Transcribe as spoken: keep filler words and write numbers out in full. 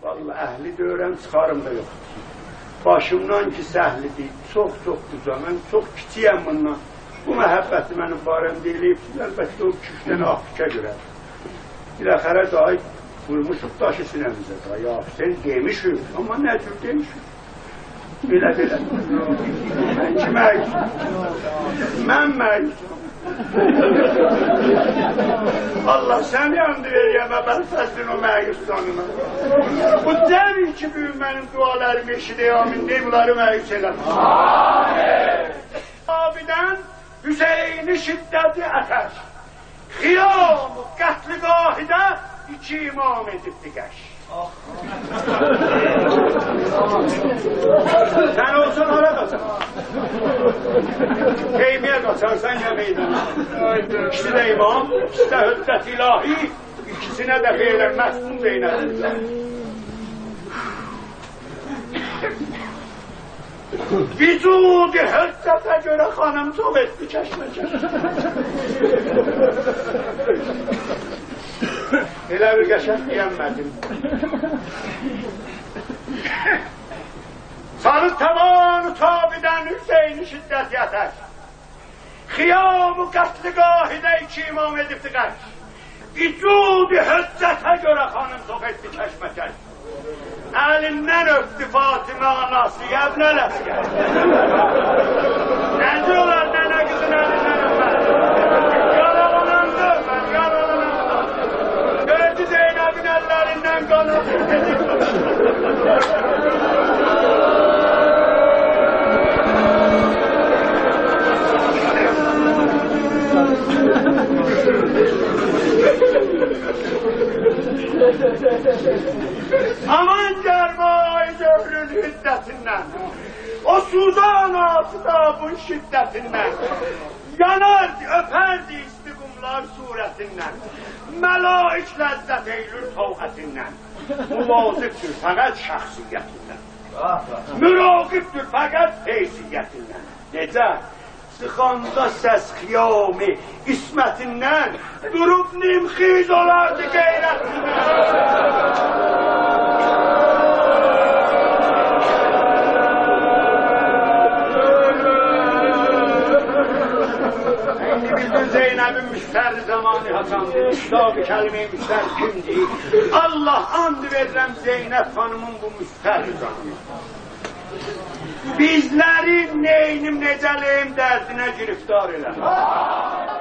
Vallahi əhli deyirəm, çıxarım da yox. Başımdan ki səhlidir, çox-çox güzel, mən çox kiçiyəm bundan. Bu məhəbbəti mənim barəm deyilib, əlbəttə o küçdən Afrika görə. Bir əxərə dahi vurmuşuq daşı sinəmizə da, ya sen demişik, amma nə cür demişik? Belə belə. Mən ki məyusum? Mən məyusum. Allah sən yandı veriyəm, mən fəslin o məyus canına. Bu dəvil ki, büyüm mənim dualarımı eşidə, amin deyim, bunları məyus elədim. Amin. Abidən Hüseyni şiddəti ətər. Xiyam-ı qətli-qahidə iki imam edibdi qəş. Sen olsan hara kaçar. Teymiye kaçarsan ya meydana. İkisi de imam, ikisi de hüccet ilahi, ikisine de beyler mesmun zeynep'ler. Vücudu hüccete göre hanım çok etti keşmekeş. Elə bir qəşəng deyənmədim. Sarı tavanı tabidən Hüseyni şiddət yətər. Xiyam-ı qətli-qahidə iki imam edibdi qəş. Vücudu hüccətə görə xanım çox etdi kəşməkəş. Əlindən öpdü Fatimə anası, yəbnəl əskər. Necə olar nənə qızın əlindən öpər? Yaralanandı öpər, yaralanandı. Gördü Zeynəbin əllərindən qanır. Aman gərmay dövrün hiddətindən, o Suzan aftabın şiddətindən, yanardı, öpərdi isti qumlar surətindən, məlaik ləzzət eylül tovhətindən, muvazibdir fəqət şəxsiyyətindən, müraqibdir fəqət heysiyyətindən. Necə? Sıxanda səs xiyami ismətindən, durub nimxiz olardı qeyrətindən. İndi bildin Zeynəbin müştəri zamanı hasandır, müştaq-ı kəlime-i müştəri kimdir? Allah and verirəm Zeynəb xanımın bu müştəri canına. Bizləri neynim necəliyim dərdinə giriftar elə.